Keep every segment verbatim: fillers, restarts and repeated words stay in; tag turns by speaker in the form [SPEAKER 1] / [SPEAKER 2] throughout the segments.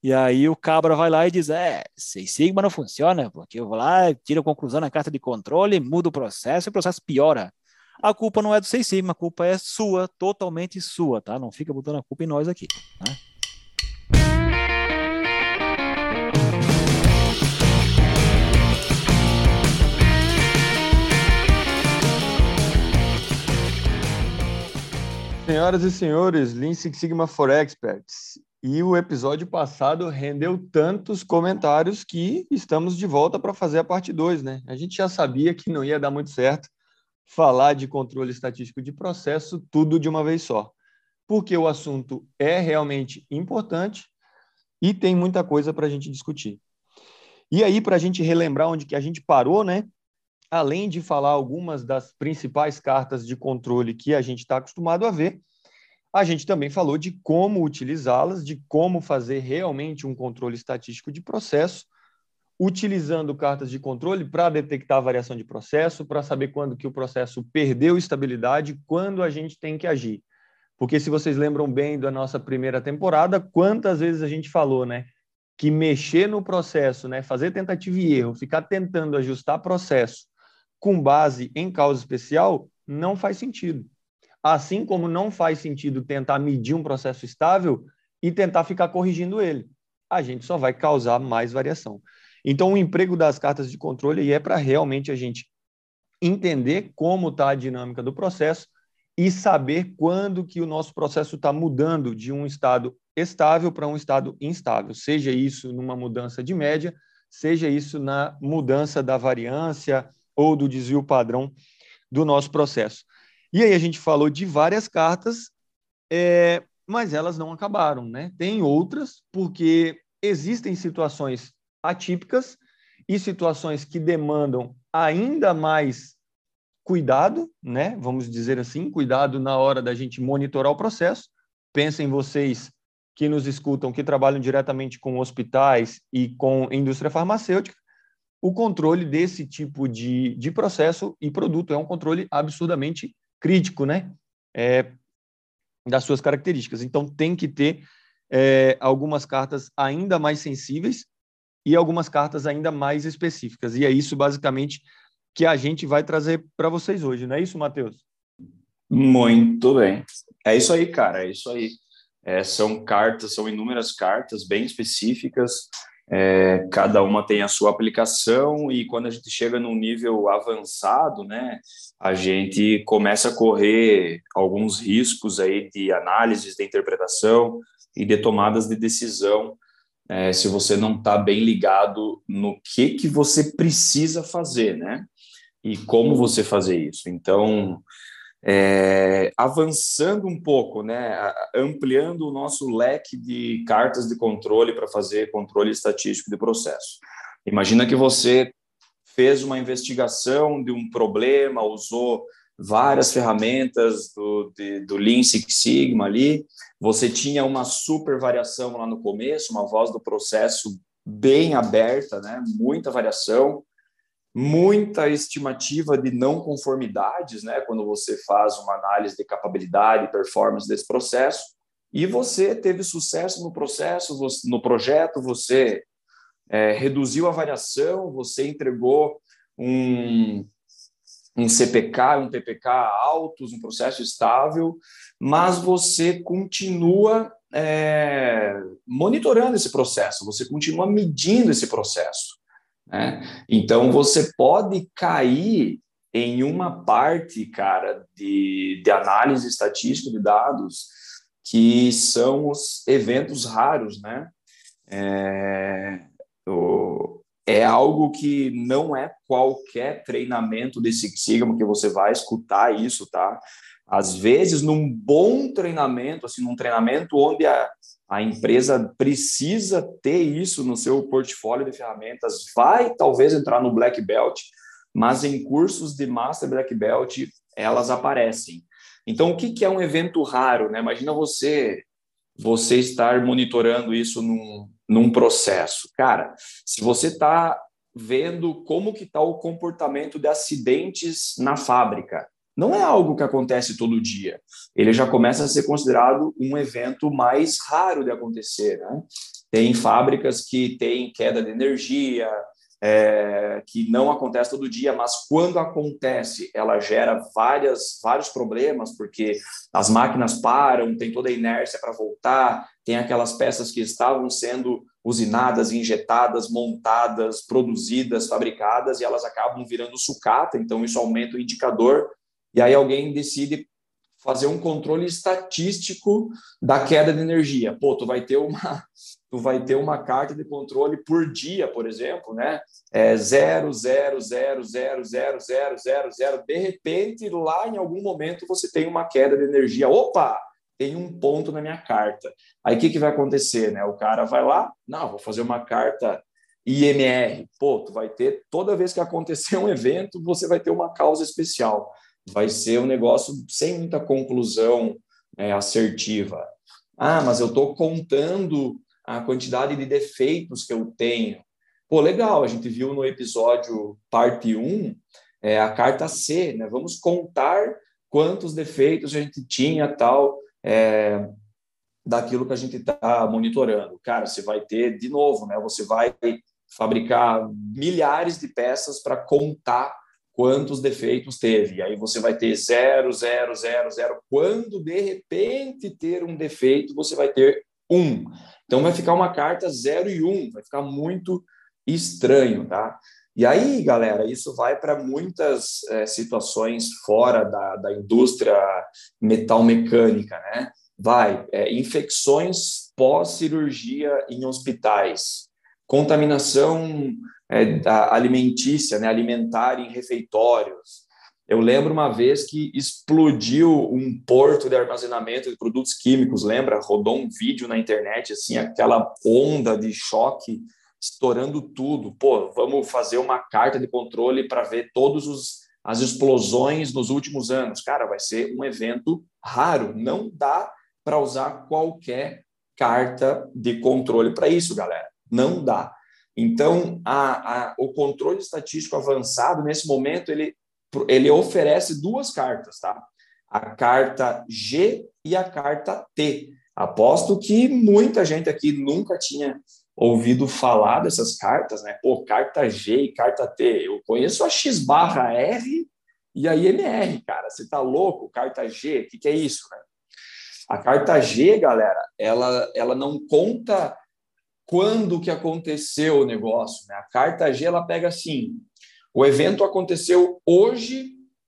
[SPEAKER 1] E aí o cabra vai lá e diz, é, Seis Sigma não funciona, porque eu vou lá, tiro a conclusão na carta de controle, mudo o processo e o processo piora. A culpa não é do Seis Sigma, a culpa é sua, totalmente sua, tá? Não fica botando a culpa em nós aqui, tá?
[SPEAKER 2] Senhoras e senhores, Lean Six Sigma for Experts. E o episódio passado rendeu tantos comentários que estamos de volta para fazer a parte dois, né? A gente já sabia que não ia dar muito certo falar de controle estatístico de processo tudo de uma vez só, porque o assunto é realmente importante e tem muita coisa para a gente discutir. E aí, para a gente relembrar onde que a gente parou, né? Além de falar algumas das principais cartas de controle que a gente está acostumado a ver, a gente também falou de como utilizá-las, de como fazer realmente um controle estatístico de processo, utilizando cartas de controle para detectar a variação de processo, para saber quando que o processo perdeu estabilidade, quando a gente tem que agir. Porque se vocês lembram bem da nossa primeira temporada, quantas vezes a gente falou, né, que mexer no processo, né, fazer tentativa e erro, ficar tentando ajustar processo com base em causa especial, não faz sentido. Assim como não faz sentido tentar medir um processo estável e tentar ficar corrigindo ele. A gente só vai causar mais variação. Então, o emprego das cartas de controle é para realmente a gente entender como está a dinâmica do processo e saber quando que o nosso processo está mudando de um estado estável para um estado instável, seja isso numa mudança de média, seja isso na mudança da variância ou do desvio padrão do nosso processo. E aí a gente falou de várias cartas, é, mas elas não acabaram, né? Tem outras, porque existem situações atípicas e situações que demandam ainda mais cuidado, né? Vamos dizer assim, cuidado na hora da gente monitorar o processo. Pensem vocês que nos escutam, que trabalham diretamente com hospitais e com indústria farmacêutica, o controle desse tipo de, de processo e produto é um controle absurdamente crítico, né? É, das suas características. Então, tem que ter é, algumas cartas ainda mais sensíveis e algumas cartas ainda mais específicas. E é isso, basicamente, que a gente vai trazer para vocês hoje. Não é isso, Matheus?
[SPEAKER 3] Muito bem. É isso aí, cara. É isso aí. É, são cartas, são inúmeras cartas bem específicas. É, cada uma tem a sua aplicação e quando a gente chega num nível avançado, né, a gente começa a correr alguns riscos aí de análises, de interpretação e de tomadas de decisão, é, se você não está bem ligado no que que você precisa fazer, né, e como você fazer isso. Então, é, avançando um pouco, né, ampliando o nosso leque de cartas de controle para fazer controle estatístico de processo. Imagina que você fez uma investigação de um problema, usou várias ferramentas do, de, do Lean Six Sigma ali, você tinha uma super variação lá no começo, uma voz do processo bem aberta, né, muita variação, muita estimativa de não conformidades, né, quando você faz uma análise de capabilidade e performance desse processo, e você teve sucesso no processo, no projeto, você é, reduziu a variação, você entregou um, um C P K, um T P K altos, um processo estável, mas você continua é, monitorando esse processo, você continua medindo esse processo. Né? Então, você pode cair em uma parte, cara, de, de análise estatística de dados que são os eventos raros, né? É, o, é algo que não é qualquer treinamento de Six Sigma que você vai escutar isso, tá? Às vezes, num bom treinamento, assim, num treinamento onde a, a empresa precisa ter isso no seu portfólio de ferramentas, vai talvez entrar no Black Belt, mas em cursos de Master Black Belt, elas aparecem. Então, o que é um evento raro, né? Imagina você, você estar monitorando isso num, num processo. Cara, se você está vendo como que está o comportamento de acidentes na fábrica, não é algo que acontece todo dia. Ele já começa a ser considerado um evento mais raro de acontecer, né? Tem fábricas que têm queda de energia, é, que não acontece todo dia, mas quando acontece, ela gera várias, vários problemas, porque as máquinas param, tem toda a inércia para voltar, tem aquelas peças que estavam sendo usinadas, injetadas, montadas, produzidas, fabricadas, e elas acabam virando sucata, então isso aumenta o indicador, e aí alguém decide fazer um controle estatístico da queda de energia. Pô, tu vai ter uma, tu vai ter uma carta de controle por dia, por exemplo, né? É zero, zero, zero, zero, zero, zero, zero, zero. De repente, lá em algum momento, você tem uma queda de energia. Opa! Tem um ponto na minha carta. Aí, o que, que vai acontecer, né? O cara vai lá, não, vou fazer uma carta I M R. Pô, tu vai ter, toda vez que acontecer um evento, você vai ter uma causa especial. Vai ser um negócio sem muita conclusão, né, assertiva. Ah, mas eu estou contando a quantidade de defeitos que eu tenho. Pô, legal, a gente viu no episódio parte um, é, a carta C, né? Vamos contar quantos defeitos a gente tinha, tal, é, daquilo que a gente está monitorando. Cara, você vai ter, de novo, né? Você vai fabricar milhares de peças para contar quantos defeitos teve. E aí você vai ter zero, zero, zero, zero. Quando, de repente, ter um defeito, você vai ter um. Então, vai ficar uma carta zero e um. Vai ficar muito estranho, tá? E aí, galera, isso vai para muitas é, situações fora da, da indústria metalmecânica, né? Vai, é, infecções pós-cirurgia em hospitais, contaminação é, alimentícia, né, alimentar em refeitórios. Eu lembro uma vez que explodiu um porto de armazenamento de produtos químicos, lembra? Rodou um vídeo na internet, assim, aquela onda de choque estourando tudo. Pô, vamos fazer uma carta de controle para ver todas as explosões nos últimos anos. Cara, vai ser um evento raro. Não dá para usar qualquer carta de controle para isso, galera. Não dá. Então, a, a, o controle estatístico avançado, nesse momento, ele, ele oferece duas cartas, tá? A carta G e a carta T. Aposto que muita gente aqui nunca tinha ouvido falar dessas cartas, né? Pô, carta G e carta T. Eu conheço a X barra R e a I M R, cara. Você tá louco? Carta G, o que, que é isso, né? A carta G, galera, ela, ela não conta quando que aconteceu o negócio, né? A carta G, ela pega assim, o evento aconteceu hoje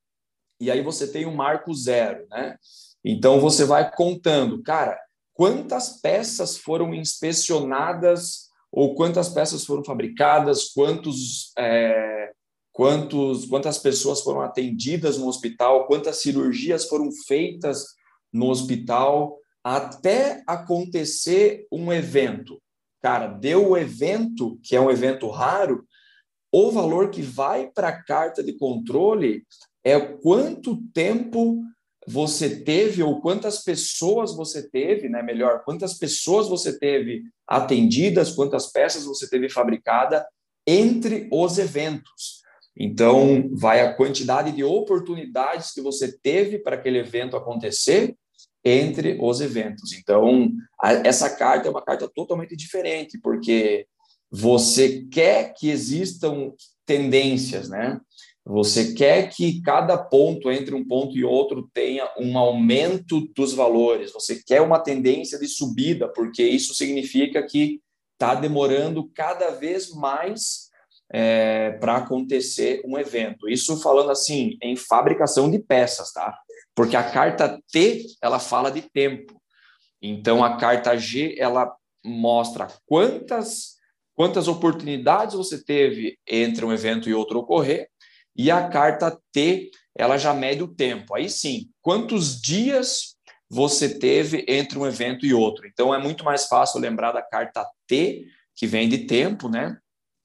[SPEAKER 3] e aí você tem um marco zero, né? Então, você vai contando, cara, quantas peças foram inspecionadas ou quantas peças foram fabricadas, quantos, é, quantos, quantas pessoas foram atendidas no hospital, quantas cirurgias foram feitas no hospital, até acontecer um evento. Cara, deu o evento, que é um evento raro, o valor que vai para a carta de controle é quanto tempo você teve, ou quantas pessoas você teve, né? Melhor, quantas pessoas você teve atendidas, quantas peças você teve fabricada entre os eventos. Então, vai a quantidade de oportunidades que você teve para aquele evento acontecer entre os eventos. Então, a, essa carta é uma carta totalmente diferente, porque você quer que existam tendências, né? Você quer que cada ponto entre um ponto e outro tenha um aumento dos valores. Você quer uma tendência de subida, porque isso significa que está demorando cada vez mais é, para acontecer um evento. Isso falando assim, em fabricação de peças, tá? Porque a carta T, ela fala de tempo. Então, a carta G, ela mostra quantas, quantas oportunidades você teve entre um evento e outro ocorrer, e a carta T, ela já mede o tempo. Aí sim, quantos dias você teve entre um evento e outro. Então, é muito mais fácil lembrar da carta T, que vem de tempo, né?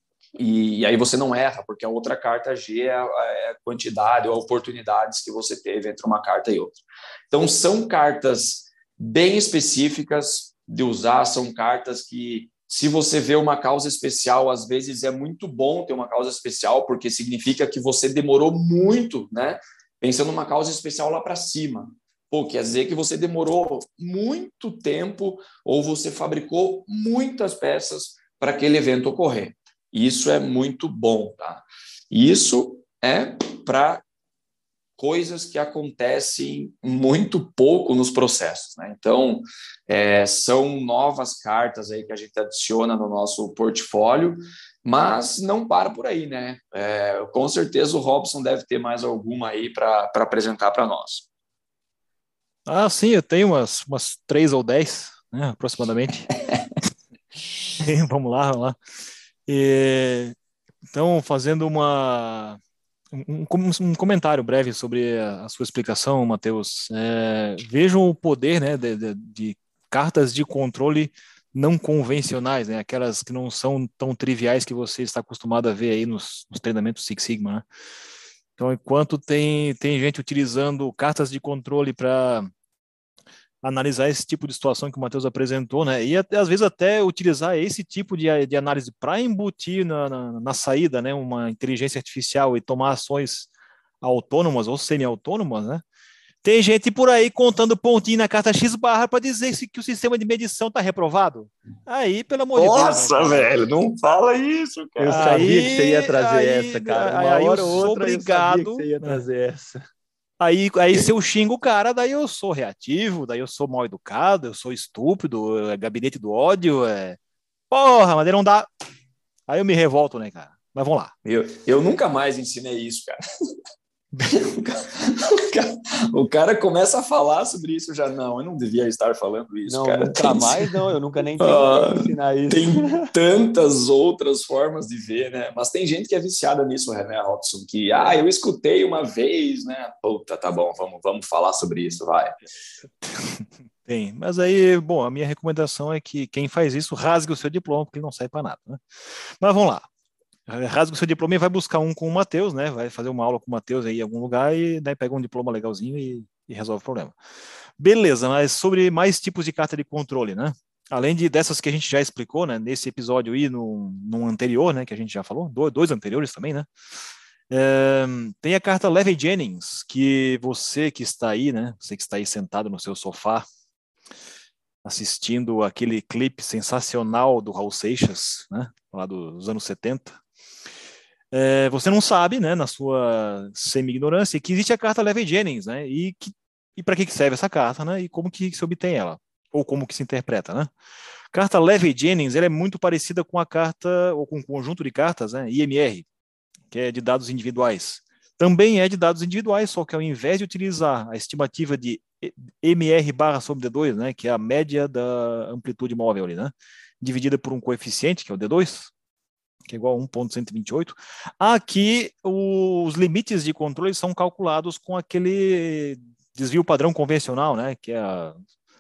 [SPEAKER 3] E, e aí você não erra, porque a outra carta G é a, é a quantidade ou oportunidades que você teve entre uma carta e outra. Então, são cartas bem específicas de usar, são cartas que, se você vê uma causa especial, às vezes é muito bom ter uma causa especial, porque significa que você demorou muito, né? Pensando numa causa especial lá para cima. Pô, quer dizer que você demorou muito tempo ou você fabricou muitas peças para aquele evento ocorrer. Isso é muito bom, tá? Isso é para coisas que acontecem muito pouco nos processos, né? Então, é, são novas cartas aí que a gente adiciona no nosso portfólio, mas não para por aí, né? É, com certeza o Robson deve ter mais alguma aí para apresentar para nós.
[SPEAKER 1] Ah, sim, eu tenho umas, umas três ou dez, né, aproximadamente. Vamos lá, vamos lá. E, então, fazendo uma, um, um comentário breve sobre a, a sua explicação, Matheus. É, vejam o poder, né, de, de, de cartas de controle não convencionais, né, aquelas que não são tão triviais que você está acostumado a ver aí nos, nos treinamentos Six Sigma, né? Então, enquanto tem, tem gente utilizando cartas de controle para analisar esse tipo de situação que o Matheus apresentou, né? E até, às vezes até utilizar esse tipo de, de análise para embutir na, na, na saída, né? Uma inteligência artificial e tomar ações autônomas ou semi-autônomas, né? Tem gente por aí contando pontinho na carta X barra para dizer que o sistema de medição está reprovado. Aí, pelo amor
[SPEAKER 3] Nossa,
[SPEAKER 1] de Deus.
[SPEAKER 3] Nossa, velho, não fala isso, cara.
[SPEAKER 2] Eu sabia
[SPEAKER 1] aí,
[SPEAKER 2] que você ia trazer
[SPEAKER 1] aí,
[SPEAKER 2] essa, cara.
[SPEAKER 1] Aí,
[SPEAKER 2] Uma
[SPEAKER 1] aí
[SPEAKER 2] hora
[SPEAKER 1] eu
[SPEAKER 2] ou
[SPEAKER 1] sou
[SPEAKER 2] outra
[SPEAKER 1] obrigado,
[SPEAKER 2] eu sabia que você ia
[SPEAKER 1] né?
[SPEAKER 2] trazer essa.
[SPEAKER 1] Aí, aí se eu xingo o cara, daí eu sou reativo, daí eu sou mal educado, eu sou estúpido, é gabinete do ódio, é... Porra, mas não dá. Aí eu me revolto, né, cara? Mas vamos lá.
[SPEAKER 3] Eu, eu nunca mais ensinei isso, cara. O cara, o, cara, o cara começa a falar sobre isso já. Não, eu não devia estar falando isso,
[SPEAKER 2] não,
[SPEAKER 3] cara.
[SPEAKER 2] Nunca tem... mais, não. Eu nunca nem tentei
[SPEAKER 3] ah,
[SPEAKER 2] ensinar isso.
[SPEAKER 3] Tem tantas outras formas de ver, né? Mas tem gente que é viciada nisso, né, Robson? Que, ah, eu escutei uma vez, né? Puta, tá bom, vamos, vamos falar sobre isso, vai.
[SPEAKER 1] Tem, mas aí, bom, a minha recomendação é que quem faz isso rasgue o seu diploma, porque ele não serve para nada, né? Mas vamos lá. Rasga o seu diploma e vai buscar um com o Matheus, né? Vai fazer uma aula com o Matheus aí em algum lugar e daí pega um diploma legalzinho e, e resolve o problema. Beleza, mas sobre mais tipos de carta de controle, né? Além de dessas que a gente já explicou, né? Nesse episódio aí, no, no anterior, né? Que a gente já falou, dois, dois anteriores também, né? É, tem a carta Levy Jennings, que você que está aí, né? Você que está aí sentado no seu sofá, assistindo aquele clipe sensacional do Raul Seixas, né? Lá dos anos setenta. É, você não sabe, né, na sua semi-ignorância, que existe a carta Levy Jennings, né, e, que, e para que serve essa carta, né, e como que se obtém ela, ou como que se interpreta, né. Carta Levy Jennings, ela é muito parecida com a carta, ou com um conjunto de cartas, né, I M R, que é de dados individuais. Também é de dados individuais, só que ao invés de utilizar a estimativa de M R barra sobre D dois, né, que é a média da amplitude móvel ali, né, dividida por um coeficiente, que é o D dois, que é igual a um ponto cento e vinte e oito. Aqui, os limites de controle são calculados com aquele desvio padrão convencional, né, que é a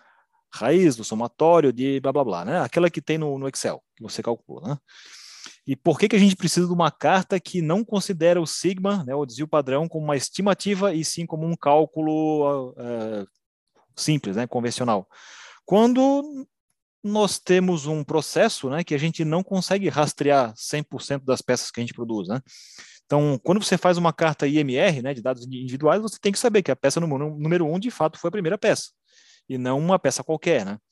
[SPEAKER 1] raiz do somatório de blá, blá, blá, né, aquela que tem no, no Excel, que você calcula, né. E por que, que a gente precisa de uma carta que não considera o sigma, né, o desvio padrão, como uma estimativa e sim como um cálculo uh, simples, né, convencional? Quando nós temos um processo, né, que a gente não consegue rastrear cem por cento das peças que a gente produz, né? Então, quando você faz uma carta I M R, né, de dados individuais, você tem que saber que a peça número, número um, de fato, foi a primeira peça, e não uma peça qualquer, né?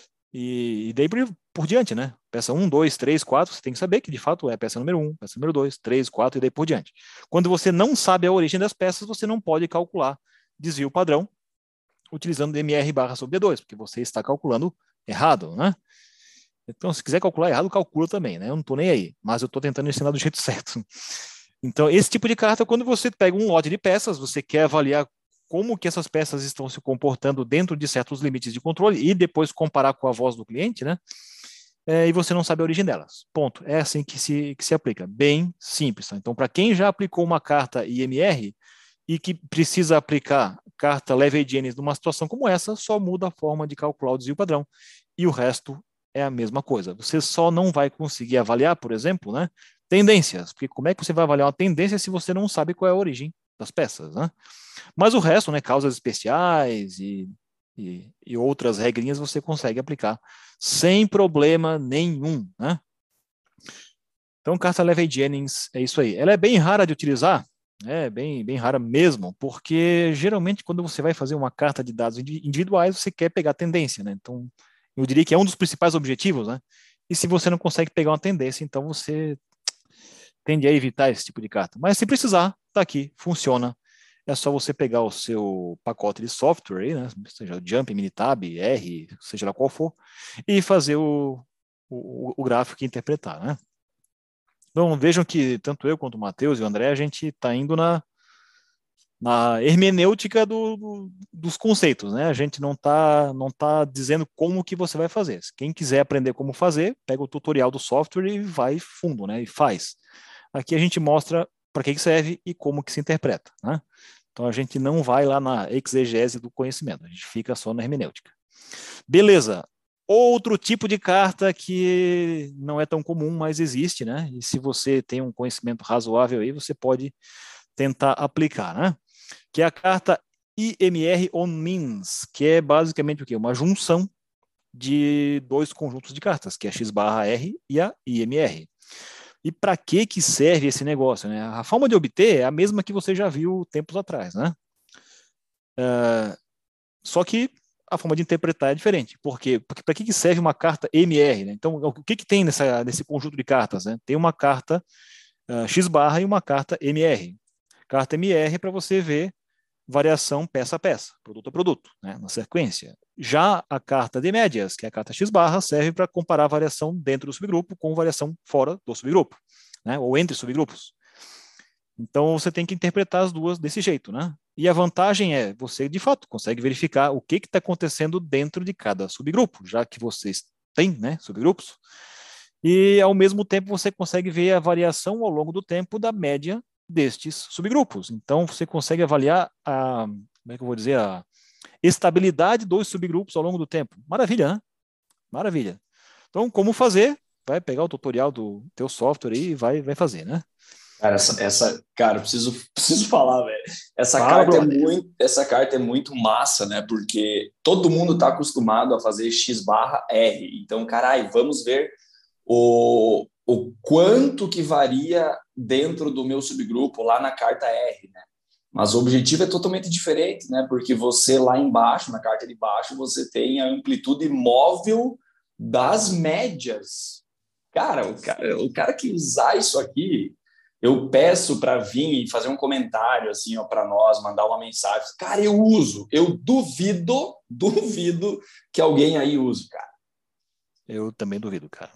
[SPEAKER 1] E, e daí por, por diante, né? Peça um, dois, três, quatro, você tem que saber que, de fato, é a peça número um, peça número dois, três, quatro, e daí por diante. Quando você não sabe a origem das peças, você não pode calcular desvio padrão utilizando M R barra sobre D dois, porque você está calculando errado, né? Então, se quiser calcular errado, calcula também, né? Eu não estou nem aí, mas eu estou tentando ensinar do jeito certo. Então, esse tipo de carta, quando você pega um lote de peças, você quer avaliar como que essas peças estão se comportando dentro de certos limites de controle e depois comparar com a voz do cliente, né? É, e você não sabe a origem delas. Ponto. É assim que se, que se aplica. Bem simples. Tá? Então, para quem já aplicou uma carta I M R e que precisa aplicar carta Levy Jennings numa situação como essa, só muda a forma de calcular o desvio padrão. E o resto é a mesma coisa. Você só não vai conseguir avaliar, por exemplo, né, tendências, porque como é que você vai avaliar uma tendência se você não sabe qual é a origem das peças, né? Mas o resto, né, causas especiais e, e, e outras regrinhas você consegue aplicar sem problema nenhum, né? Então, carta Levy Jennings é isso aí. Ela é bem rara de utilizar, É bem, bem rara mesmo, porque geralmente quando você vai fazer uma carta de dados individuais, você quer pegar tendência, né? Então, eu diria que é um dos principais objetivos, né? E se você não consegue pegar uma tendência, então você tende a evitar esse tipo de carta. Mas se precisar, tá aqui, funciona. É só você pegar o seu pacote de software aí, né? Seja o Jump, Minitab, R, seja lá qual for, e fazer o, o, o gráfico e interpretar, né? Então vejam que tanto eu quanto o Matheus e o André, a gente está indo na, na hermenêutica do, do, dos conceitos, né? A gente não está não tá dizendo como que você vai fazer. Quem quiser aprender como fazer, pega o tutorial do software e vai fundo, né? E faz. Aqui a gente mostra para que serve e como que se interpreta, né? Então a gente não vai lá na exegese do conhecimento, a gente fica só na hermenêutica. Beleza. Outro tipo de carta que não é tão comum, mas existe, né? E se você tem um conhecimento razoável aí, você pode tentar aplicar, né? Que é a carta I M R on Means, que é basicamente o quê? Uma junção de dois conjuntos de cartas, que é a X barra R e a I M R. E para que que serve esse negócio, né? A forma de obter é a mesma que você já viu tempos atrás, né? Uh, só que a forma de interpretar é diferente. Por quê? Porque para que que serve uma carta M R, né? Então, o que que tem nessa, nesse conjunto de cartas, né? Tem uma carta uh, X barra e uma carta M R. Carta M R é para você ver variação peça a peça, produto a produto, né? Na sequência. Já a carta de médias, que é a carta X barra, serve para comparar a variação dentro do subgrupo com variação fora do subgrupo, né? Ou entre subgrupos. Então você tem que interpretar as duas desse jeito, né? E a vantagem é você de fato consegue verificar o que está acontecendo dentro de cada subgrupo, já que vocês têm, né, subgrupos. E ao mesmo tempo você consegue ver a variação ao longo do tempo da média destes subgrupos. Então você consegue avaliar a, como é que eu vou dizer, a estabilidade dos subgrupos ao longo do tempo. Maravilha, né? Maravilha. Então, como fazer? Vai pegar o tutorial do teu software aí e vai, vai fazer, né?
[SPEAKER 3] Cara, essa, essa, cara, preciso, preciso falar, velho. Essa
[SPEAKER 1] Fala,
[SPEAKER 3] carta é
[SPEAKER 1] brother.
[SPEAKER 3] muito, essa carta é muito massa, né? Porque todo mundo tá acostumado a fazer X barra R. Então, caralho, vamos ver o, o quanto que varia dentro do meu subgrupo lá na carta R, né? Mas o objetivo é totalmente diferente, né? Porque você lá embaixo, na carta de baixo, você tem a amplitude móvel das médias. Cara, o cara, o cara que usar isso aqui, eu peço para vir e fazer um comentário assim, ó, para nós, mandar uma mensagem. Cara, eu uso. Eu duvido, duvido que alguém aí use, cara.
[SPEAKER 1] Eu também duvido, cara.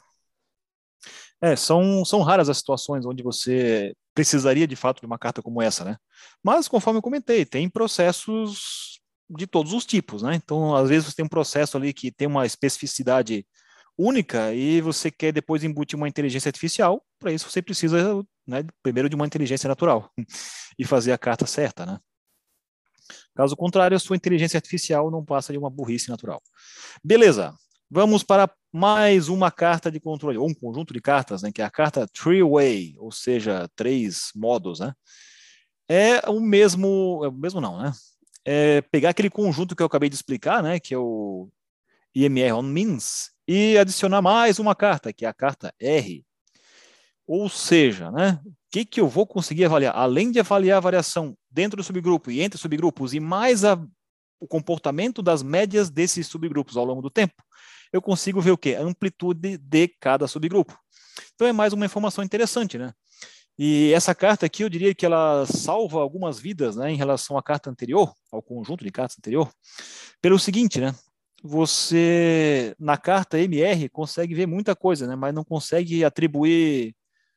[SPEAKER 1] É, são, são raras as situações onde você precisaria de fato de uma carta como essa, né? Mas, conforme eu comentei, tem processos de todos os tipos, né? Então, às vezes você tem um processo ali que tem uma especificidade única e você quer depois embutir uma inteligência artificial. Para isso você precisa, né, primeiro de uma inteligência natural e fazer a carta certa, né? Caso contrário, a sua inteligência artificial não passa de uma burrice natural. Beleza, vamos para mais uma carta de controle, ou um conjunto de cartas, né, que é a carta three-way, ou seja, três modos, né? É o mesmo, é o mesmo não, né? É pegar aquele conjunto que eu acabei de explicar, né, que é o I M R on Means, e adicionar mais uma carta, que é a carta R. Ou seja, né, o que, que eu vou conseguir avaliar? Além de avaliar a variação dentro do subgrupo e entre subgrupos, e mais a, o comportamento das médias desses subgrupos ao longo do tempo, eu consigo ver o quê? A amplitude de cada subgrupo. Então é mais uma informação interessante, né? E essa carta aqui, eu diria que ela salva algumas vidas, né, em relação à carta anterior, ao conjunto de cartas anterior, pelo seguinte, né? Você, na carta M R, consegue ver muita coisa, né? Mas não consegue atribuir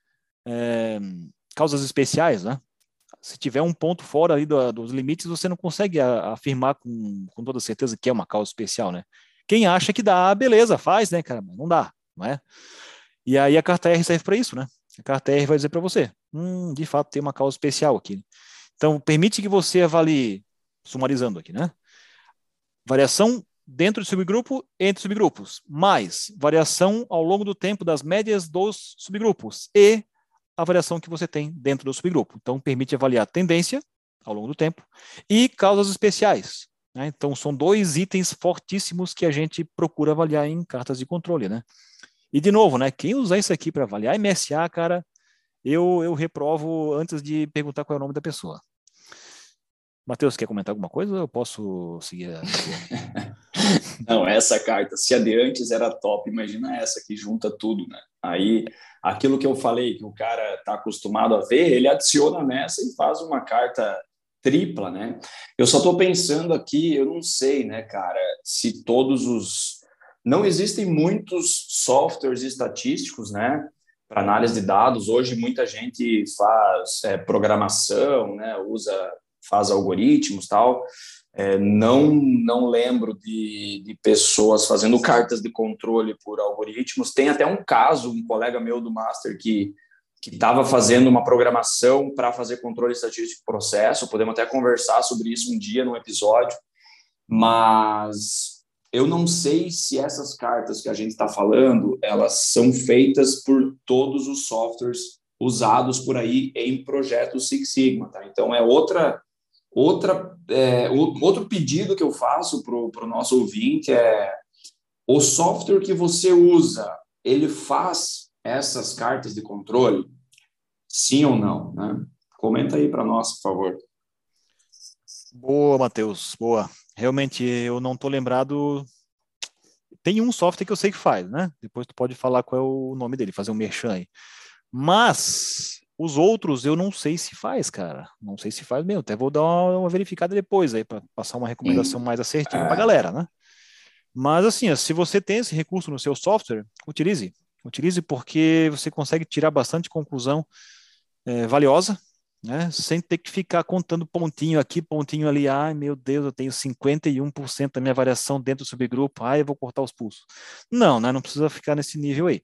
[SPEAKER 1] é, causas especiais, né? Se tiver um ponto fora ali do, dos limites, você não consegue a, afirmar com, com toda certeza que é uma causa especial, né? Quem acha que dá, beleza, faz, né, cara? Mas não dá, não é? E aí a carta R serve para isso, né? A carta R vai dizer para você, hum, de fato tem uma causa especial aqui. Então, permite que você avalie, sumarizando aqui, né? Variação dentro de subgrupo, entre subgrupos, mais variação ao longo do tempo das médias dos subgrupos e a variação que você tem dentro do subgrupo. Então, permite avaliar tendência ao longo do tempo e causas especiais, né? Então, são dois itens fortíssimos que a gente procura avaliar em cartas de controle, né? E, de novo, né, quem usar isso aqui para avaliar M S A, cara, eu, eu reprovo antes de perguntar qual é o nome da pessoa. Matheus, quer comentar alguma coisa ou eu posso seguir a...
[SPEAKER 3] Não, essa carta, se a de antes era top, imagina essa que junta tudo, né? Aí, aquilo que eu falei, que o cara está acostumado a ver, ele adiciona nessa e faz uma carta tripla, né? Eu só estou pensando aqui, eu não sei, né, cara, se todos os... Não existem muitos softwares estatísticos, né, para análise de dados. Hoje, muita gente faz é, programação, né, usa, faz algoritmos e tal. É, não, não lembro de, de pessoas fazendo cartas de controle por algoritmos. Tem até um caso, um colega meu do Master que que estava fazendo uma programação para fazer controle estatístico do processo. Podemos até conversar sobre isso um dia num episódio, mas eu não sei se essas cartas que a gente está falando, elas são feitas por todos os softwares usados por aí em projetos Six Sigma, tá? Então, é outra... Outra, é, outro pedido que eu faço para o nosso ouvinte é: o software que você usa, ele faz essas cartas de controle? Sim ou não? Né? Comenta aí para nós, por favor.
[SPEAKER 1] Boa, Matheus, boa. Realmente, eu não estou lembrado. Tem um software que eu sei que faz, né? Depois tu pode falar qual é o nome dele, fazer um merchan aí. Mas... os outros eu não sei se faz, cara. Não sei se faz mesmo. Até vou dar uma, uma verificada depois aí para passar uma recomendação mais assertiva para a galera, né? Mas assim, se você tem esse recurso no seu software, utilize. Utilize porque você consegue tirar bastante conclusão é, valiosa, né? Sem ter que ficar contando pontinho aqui, pontinho ali. Ai, meu Deus, eu tenho cinquenta e um por cento da minha variação dentro do subgrupo. Ai, eu vou cortar os pulsos. Não, né? Não precisa ficar nesse nível aí.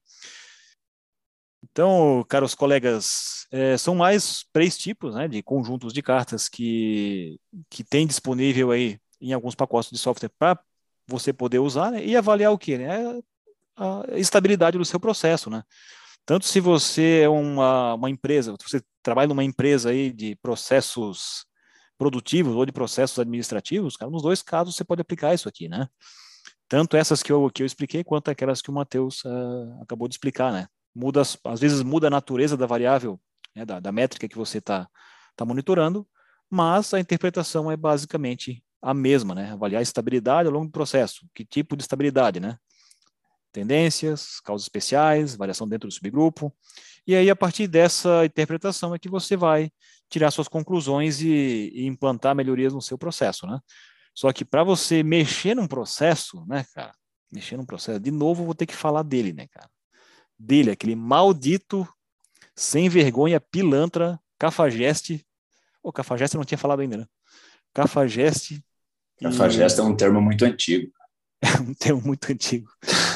[SPEAKER 1] Então, caros colegas, é, são mais três tipos, né, de conjuntos de cartas que, que tem disponível aí em alguns pacotes de software para você poder usar, né, e avaliar o quê? Né? A estabilidade do seu processo, né? Tanto se você é uma, uma empresa, se você trabalha numa empresa aí de processos produtivos ou de processos administrativos, cara, nos dois casos você pode aplicar isso aqui, né? Tanto essas que eu, que eu expliquei, quanto aquelas que o Matheus uh, acabou de explicar, né? Muda, às vezes muda a natureza da variável, né, da, da métrica que você está tá monitorando, mas a interpretação é basicamente a mesma, né? Avaliar a estabilidade ao longo do processo. Que tipo de estabilidade, né? Tendências, causas especiais, variação dentro do subgrupo. E aí, a partir dessa interpretação é que você vai tirar suas conclusões e, e implantar melhorias no seu processo, né? Só que para você mexer num processo, né, cara? Mexer num processo, de novo, eu vou ter que falar dele, né, cara? Dele, aquele maldito, sem vergonha, pilantra, cafajeste. O cafajeste eu não tinha falado ainda, né? Cafajeste.
[SPEAKER 3] Cafajeste e... é um termo muito antigo.
[SPEAKER 1] É um termo muito antigo.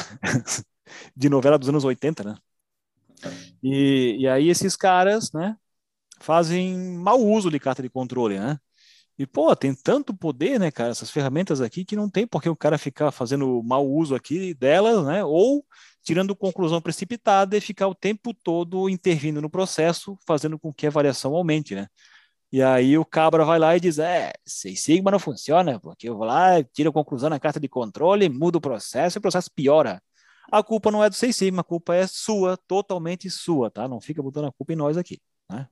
[SPEAKER 1] De novela dos anos oitenta, né? E, e aí esses caras, né, fazem mau uso de carta de controle, né? E, pô, tem tanto poder, né, cara, essas ferramentas aqui, que não tem por que o cara ficar fazendo mau uso aqui delas, né? Ou tirando conclusão precipitada e ficar o tempo todo intervindo no processo, fazendo com que a variação aumente, né? E aí o cabra vai lá e diz, é, Six Sigma não funciona, porque eu vou lá, tiro a conclusão na carta de controle, mudo o processo e o processo piora. A culpa não é do Six Sigma, a culpa é sua, totalmente sua, tá? Não fica botando a culpa em nós aqui, né?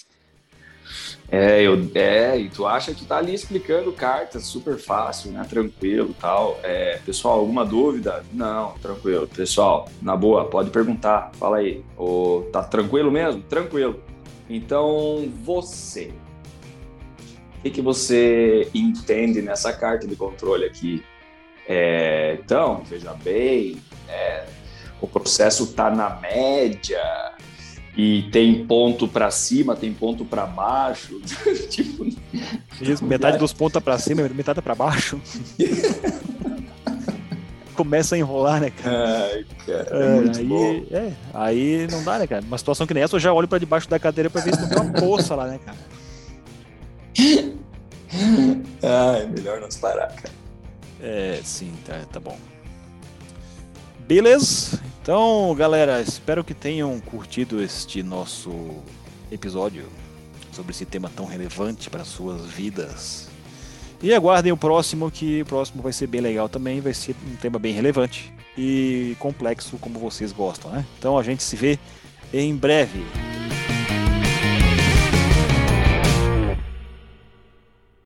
[SPEAKER 3] É, eu, é, e tu acha que tu tá ali explicando cartas super fácil, né? Tranquilo e tal. É, pessoal, alguma dúvida? Não, tranquilo. Pessoal, na boa, pode perguntar. Fala aí. Ô, tá tranquilo mesmo? Tranquilo. Então, você... O que, que você entende nessa carta de controle aqui? É, então, veja bem, é, o processo está na média e tem ponto para cima, tem ponto para baixo. Tipo,
[SPEAKER 1] isso, metade dos pontos para cima, metade para baixo. Começa a enrolar, né, cara?
[SPEAKER 3] Ai, cara, é, é muito
[SPEAKER 1] aí,
[SPEAKER 3] bom.
[SPEAKER 1] É, aí não dá, né, cara? Uma situação que nem essa, eu já olho para debaixo da cadeira para ver se não tem uma poça lá, né, cara?
[SPEAKER 3] Ah, é melhor não parar, cara.
[SPEAKER 1] É, sim, tá, tá bom. Beleza? Então, galera, espero que tenham curtido este nosso episódio sobre esse tema tão relevante para suas vidas. E aguardem o próximo, que o próximo vai ser bem legal também, vai ser um tema bem relevante e complexo, como vocês gostam, né? Então a gente se vê em breve.